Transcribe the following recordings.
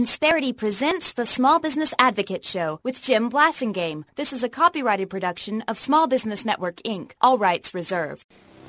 Insperity presents the Small Business Advocate Show with Jim Blasingame. This is a copyrighted production of Small Business Network, Inc. All rights reserved.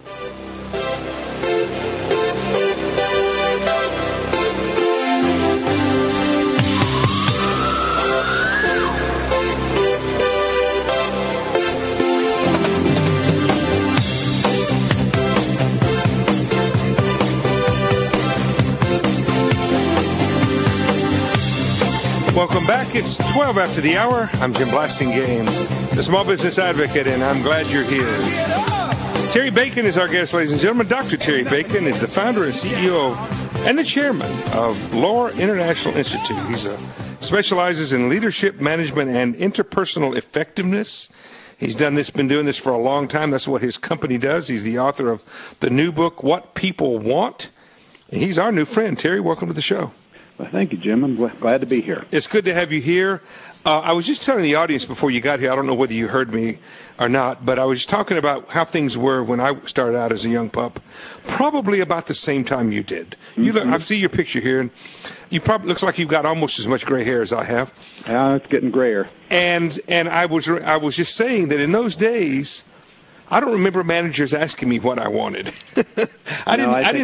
Welcome back. It's 12 after the hour. I'm Jim Blasingame, the Small Business Advocate, and I'm glad you're here. Terry Bacon is our guest, ladies and gentlemen. Dr. Terry Bacon is the founder and CEO and the chairman of Lohr International Institute. He specializes in leadership, management, and interpersonal effectiveness. He's been doing this for a long time. That's what his company does. He's the author of the new book, What People Want. And he's our new friend. Terry, welcome to the show. Well, thank you, Jim. I'm glad to be here. It's good to have you here. I was just telling the audience before you got here, I don't know whether you heard me or not, but I was talking about how things were when I started out as a young pup, probably about the same time you did. You look, I see your picture here, and you probably looks like you've got almost as much gray hair as I have. It's getting grayer. And I was just saying that in those days, I don't remember managers asking me what I wanted. They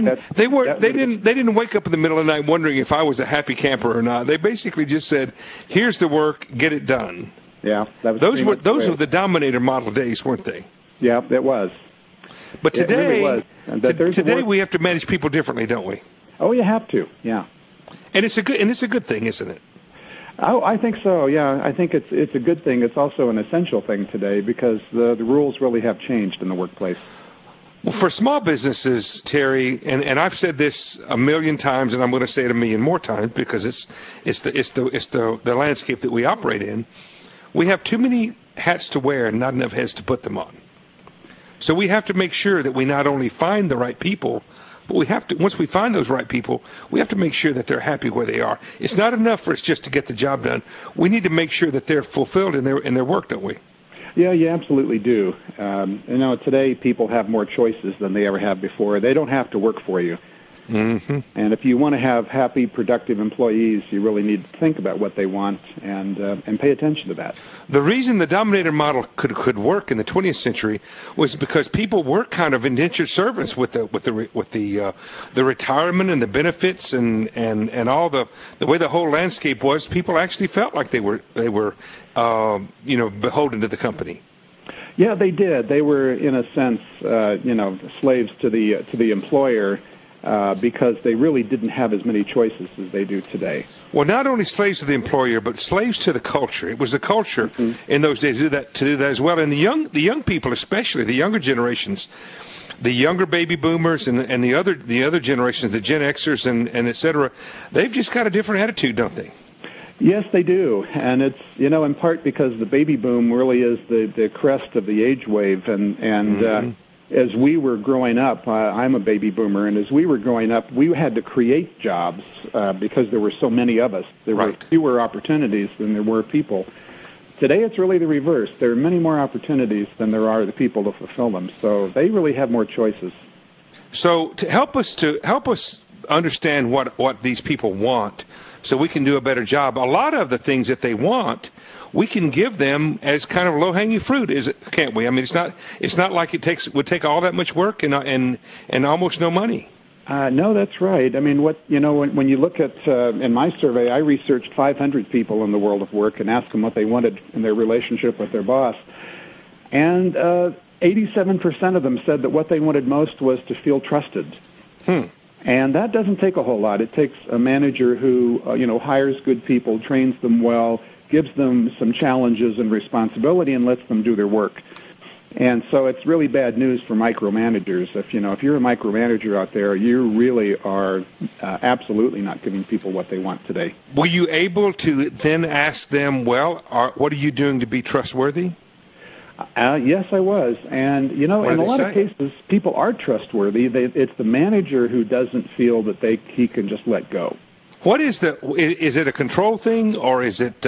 didn't wake up in the middle of the night wondering if I was a happy camper or not. They basically just said, "Here's the work, get it done." Yeah, those were the Dominator model days, weren't they? Yeah, it was. But today, really was. Today we have to manage people differently, don't we? Oh, you have to. Yeah. And it's a good thing, isn't it? Oh, I think so. Yeah, I think it's a good thing. It's also an essential thing today because the rules really have changed in the workplace. Well, for small businesses, Terry, and I've said this a million times, and I'm going to say it a million more times because it's the landscape that we operate in. We have too many hats to wear and not enough heads to put them on. So we have to make sure that we not only find the right people, but we have to, once we find those right people, we have to make sure that they're happy where they are. It's not enough for us just to get the job done. We need to make sure that they're fulfilled in their work, don't we? Yeah, you absolutely do. Today people have more choices than they ever have before. They don't have to work for you. Mm-hmm. And if you want to have happy, productive employees, you really need to think about what they want and pay attention to that. The reason the Dominator model could work in the 20th century was because people were kind of indentured servants with the retirement and the benefits and all the way the whole landscape was. People actually felt like they were beholden to the company. Yeah, they did. They were, in a sense, slaves to the employer. Because they really didn't have as many choices as they do today. Well, not only slaves to the employer, but slaves to the culture. It was the culture in those days to do that as well. And the young people, especially the younger generations, the younger baby boomers and the other generations, the Gen Xers and et cetera, they've just got a different attitude, don't they? Yes, they do. And it's, in part because the baby boom really is the crest of the age wave. And as we were growing up, I'm a baby boomer, and as we were growing up, we had to create jobs because there were so many of us. There were fewer opportunities than there were people. Today, it's really the reverse. There are many more opportunities than there are the people to fulfill them. So they really have more choices. So to help us understand what these people want, so we can do a better job. A lot of the things that they want, we can give them as kind of low-hanging fruit, can't we? I mean, it's not like would take all that much work and almost no money. No, that's right. I mean, when you look at in my survey, I researched 500 people in the world of work and asked them what they wanted in their relationship with their boss, and 87% of them said that what they wanted most was to feel trusted. And that doesn't take a whole lot. It takes a manager who, hires good people, trains them well, gives them some challenges and responsibility, and lets them do their work. And so it's really bad news for micromanagers. If you're a micromanager out there, you really are absolutely not giving people what they want today. Were you able to then ask them, what are you doing to be trustworthy? Yes, I was. And, in a lot of cases, people are trustworthy. It's the manager who doesn't feel that he can just let go. What is it a control thing, or is it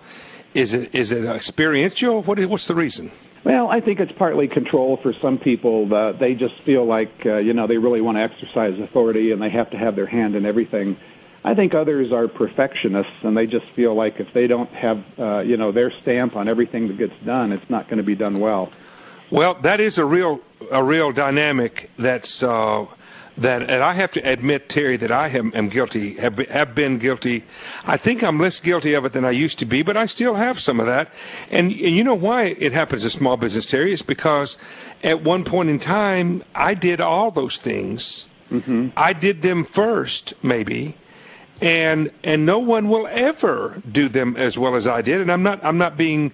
experiential? What's the reason? Well, I think it's partly control for some people. They just feel like, they really want to exercise authority and they have to have their hand in everything. I think others are perfectionists, and they just feel like if they don't have, their stamp on everything that gets done, it's not going to be done well. Well, that is a real dynamic that's and I have to admit, Terry, that I am guilty, have been guilty. I think I'm less guilty of it than I used to be, but I still have some of that. And you know why it happens in small business, Terry? It's because at one point in time, I did all those things. Mm-hmm. I did them first, maybe. And no one will ever do them as well as I did. And I'm not being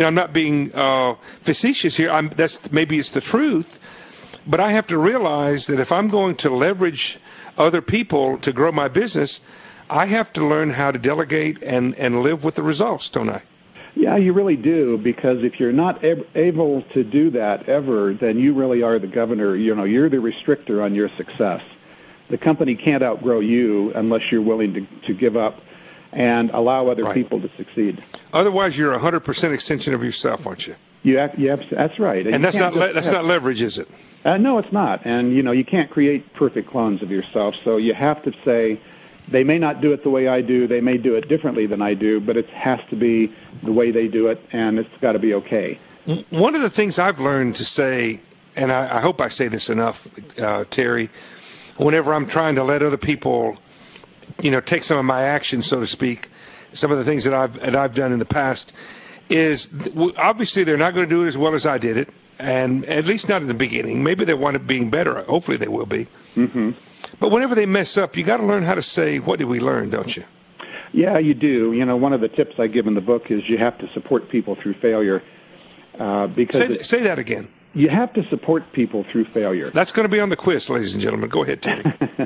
facetious here. Maybe it's the truth, but I have to realize that if I'm going to leverage other people to grow my business, I have to learn how to delegate and live with the results, don't I? Yeah, you really do, because if you're not able to do that ever, then you really are the governor. You're the restrictor on your success. The company can't outgrow you unless you're willing to give up and allow other people to succeed. Otherwise, you're 100% extension of yourself, aren't you? That's right. And that's not leverage, is it? No, it's not. And, you can't create perfect clones of yourself. So you have to say, they may not do it the way I do. They may do it differently than I do, but it has to be the way they do it, and it's got to be okay. One of the things I've learned to say, and I hope I say this enough, Terry, whenever I'm trying to let other people, take some of my actions, so to speak, some of the things that I've done in the past, is obviously they're not going to do it as well as I did it, and at least not in the beginning. Maybe they want it being better. Hopefully they will be. Mm-hmm. But whenever they mess up, you got to learn how to say, what did we learn, don't you? Yeah, you do. One of the tips I give in the book is you have to support people through failure. Because say that again. You have to support people through failure. That's going to be on the quiz, ladies and gentlemen. Go ahead, Terry.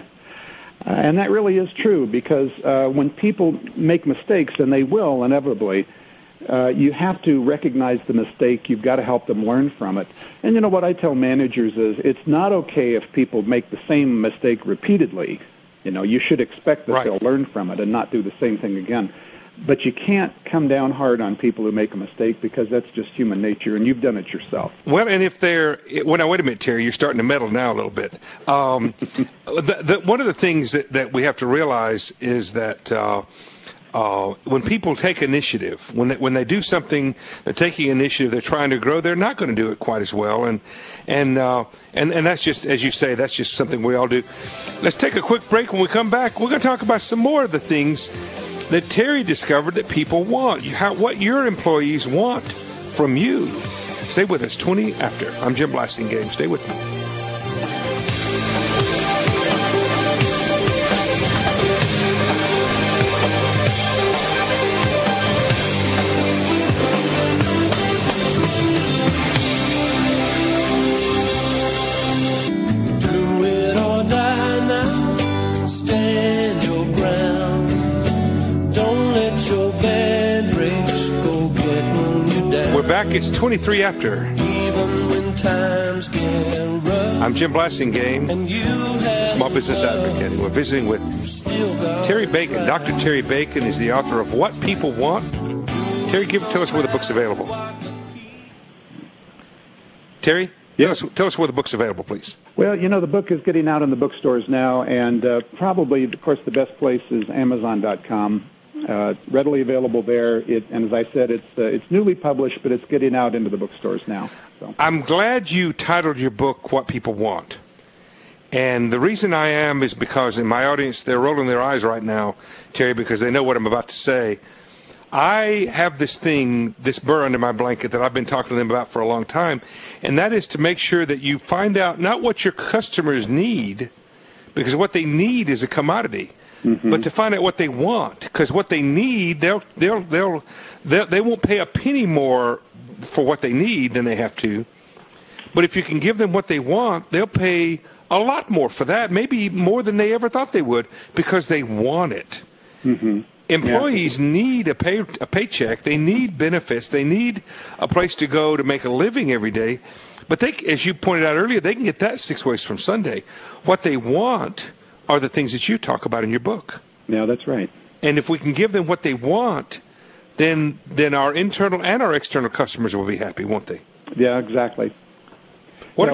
And that really is true, because when people make mistakes, and they will inevitably, you have to recognize the mistake. You've got to help them learn from it. And what I tell managers is it's not okay if people make the same mistake repeatedly. You should expect that they'll learn from it and not do the same thing again. But you can't come down hard on people who make a mistake, because that's just human nature, and you've done it yourself. Well, and if they're wait a minute, Terry, you're starting to meddle now a little bit. One of the things that we have to realize is that when people take initiative, when they do something, they're taking initiative, they're trying to grow, they're not going to do it quite as well, and that's just, as you say, that's just something we all do. Let's take a quick break. When we come back, we're going to talk about some more of the things that Terry discovered that people want, what your employees want from you. Stay with us, 20 after. I'm Jim Blasingame. Stay with me. Back, it's 23 after. Even when times get rough, I'm Jim Blasingame, Small Business Advocate, and we're visiting with Terry Bacon. Dr. Terry Bacon is the author of What People Want. Terry, tell us where the book's available. Terry, tell us where the book's available, please. Well, the book is getting out in the bookstores now, and probably, of course, the best place is Amazon.com. Readily available there. And as I said, it's newly published, but it's getting out into the bookstores now. So. I'm glad you titled your book What People Want. And the reason I am is because in my audience, they're rolling their eyes right now, Terry, because they know what I'm about to say. I have this burr under my blanket that I've been talking to them about for a long time, and that is to make sure that you find out not what your customers need, because what they need is a commodity. Mm-hmm. But to find out what they want, because what they need, they won't pay a penny more for what they need than they have to. But if you can give them what they want, they'll pay a lot more for that, maybe more than they ever thought they would, because they want it. Mm-hmm. Employees need a paycheck. They need benefits. They need a place to go to make a living every day. But they, as you pointed out earlier, they can get that 6 ways from Sunday. What they want are the things that you talk about in your book. Yeah, that's right. And if we can give them what they want, then our internal and our external customers will be happy, won't they? Yeah, exactly.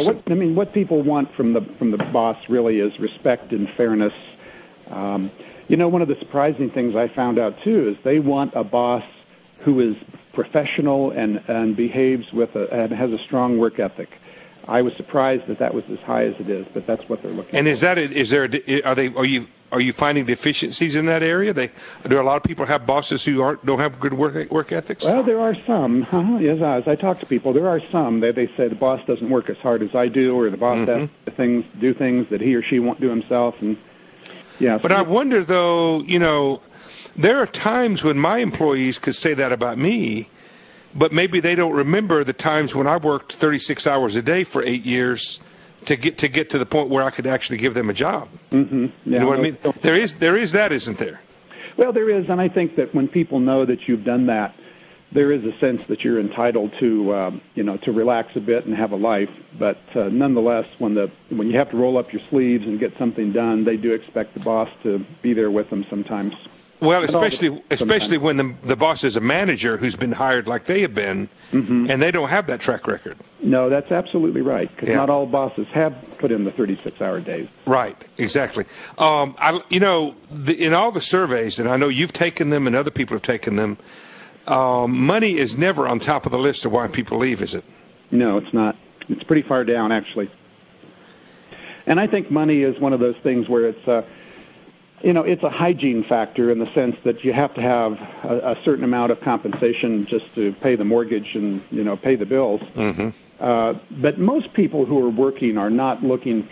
What people want from the boss really is respect and fairness. You know, one of the surprising things I found out, too, is they want a boss who is professional and behaves and has a strong work ethic. I was surprised that was as high as it is, but that's what they're looking for. Are you finding deficiencies in that area? Do a lot of people have bosses who don't have good work ethics? Well, there are some. Yes, as I talk to people, there are some. They say the boss doesn't work as hard as I do, or the boss has to do things that he or she won't do himself. And yeah. But I wonder, though, there are times when my employees could say that about me, but maybe they don't remember the times when I worked 36 hours a day for 8 years to get to the point where I could actually give them a job. Mm-hmm. Yeah, you know what I mean? There is that, isn't there? Well, there is, and I think that when people know that you've done that, there is a sense that you're entitled to to relax a bit and have a life. But nonetheless, when you have to roll up your sleeves and get something done, they do expect the boss to be there with them sometimes. Well, especially when the boss is a manager who's been hired like they have been, and they don't have that track record. No, that's absolutely right, because not all bosses have put in the 36-hour days. Right, exactly. In all the surveys, and I know you've taken them and other people have taken them, money is never on top of the list of why people leave, is it? No, it's not. It's pretty far down, actually. And I think money is one of those things where it's it's a hygiene factor in the sense that you have to have a certain amount of compensation just to pay the mortgage and, pay the bills. Mm-hmm. But most people who are working are not looking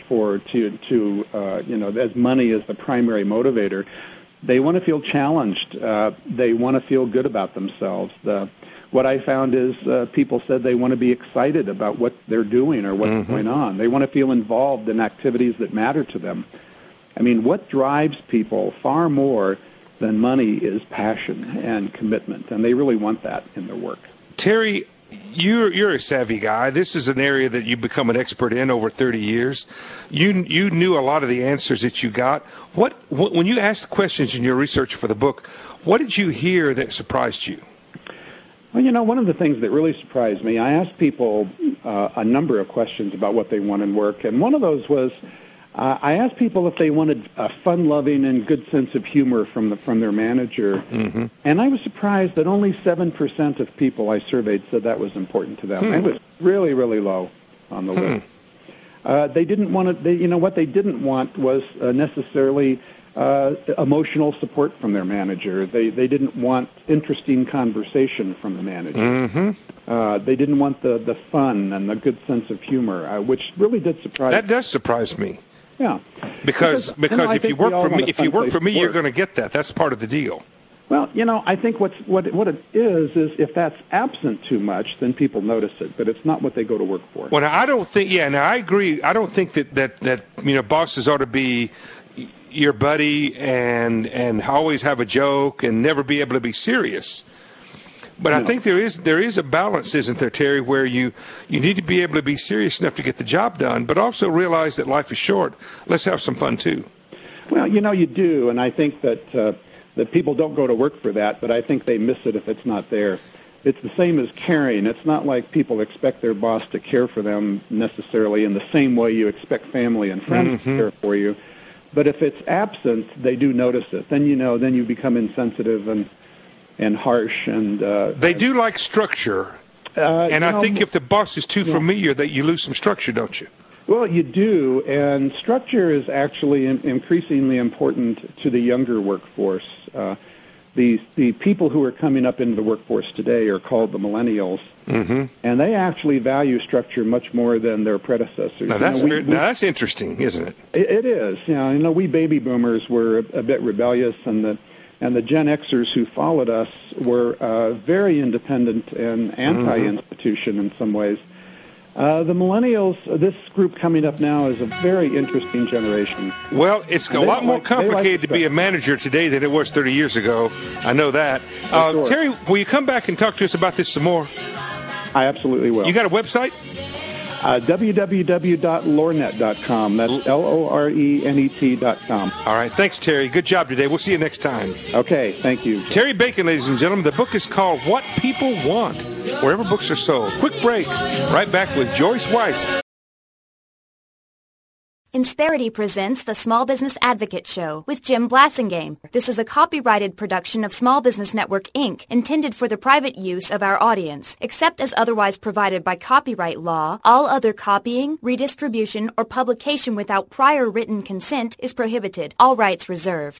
as money as the primary motivator. They want to feel challenged. They want to feel good about themselves. What I found is people said they want to be excited about what they're doing or what's going on. They want to feel involved in activities that matter to them. I mean, what drives people far more than money is passion and commitment, and they really want that in their work. Terry, you're a savvy guy. This is an area that you've become an expert in over 30 years. You knew a lot of the answers that you got. When you asked questions in your research for the book, what did you hear that surprised you? Well, one of the things that really surprised me, I asked people a number of questions about what they want in work, and one of those was, I asked people if they wanted a fun-loving and good sense of humor from their manager, and I was surprised that only 7% of people I surveyed said that was important to them. It was really, really low on the list. They didn't want to. What they didn't want was necessarily emotional support from their manager. They didn't want interesting conversation from the manager. They didn't want the fun and the good sense of humor, which really did surprise me. That does surprise me. Yeah, because if you work for me, you're going to get that. That's part of the deal. Well, I think what it is if that's absent too much, then people notice it, but it's not what they go to work for. Well, I don't think. Yeah, now I agree. I don't think that bosses ought to be your buddy and always have a joke and never be able to be serious. But I think there is a balance, isn't there, Terry, where you need to be able to be serious enough to get the job done, but also realize that life is short. Let's have some fun, too. Well, you do, and I think that people don't go to work for that, but I think they miss it if it's not there. It's the same as caring. It's not like people expect their boss to care for them necessarily in the same way you expect family and friends to care for you. But if it's absent, they do notice it. Then you become insensitive and harsh, and they do like structure. And I think if the boss is too familiar, that you lose some structure, don't you? Well, you do, and structure is actually increasingly important to the younger workforce. The people who are coming up into the workforce today are called the millennials, and they actually value structure much more than their predecessors. Now that's interesting, isn't it? It is. We baby boomers were a bit rebellious, and the Gen Xers who followed us were very independent and anti-institution in some ways. The millennials, this group coming up now, is a very interesting generation. Well, it's a lot more complicated to be a manager today than it was 30 years ago. I know that. Sure. Terry, will you come back and talk to us about this some more? I absolutely will. You got a website? www.lorenet.com. That's LORENET.com. All right. Thanks, Terry. Good job today. We'll see you next time. Okay. Thank you. Terry Bacon, ladies and gentlemen. The book is called What People Want, wherever books are sold. Quick break. Right back with Joyce Weiss. Insperity presents the Small Business Advocate Show with Jim Blasingame. This is a copyrighted production of Small Business Network, Inc., intended for the private use of our audience. Except as otherwise provided by copyright law, all other copying, redistribution, or publication without prior written consent is prohibited. All rights reserved.